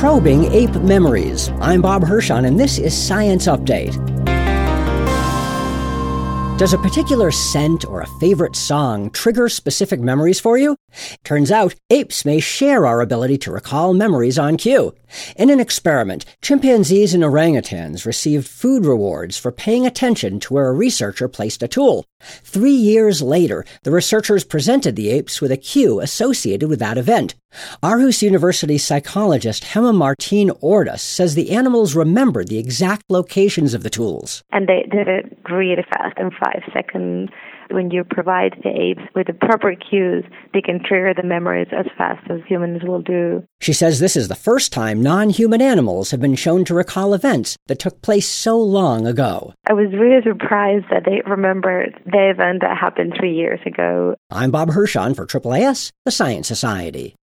Probing Ape Memories. I'm Bob Hirschon, and this is Science Update. Does a particular scent or a favorite song trigger specific memories for you? Turns out, apes may share our ability to recall memories on cue. In an experiment, chimpanzees and orangutans received food rewards for paying attention to where a researcher placed a tool. 3 years later, the researchers presented the apes with a cue associated with that event. Aarhus University psychologist Hema Martin Ordus says the animals remembered the exact locations of the tools. And they did it really fast, in 5 seconds. When you provide the apes with the proper cues, they can trigger the memories as fast as humans will do. She says this is the first time non-human animals have been shown to recall events that took place so long ago. I was really surprised that they remembered the event that happened 3 years ago. I'm Bob Hirschon for AAAS, the Science Society.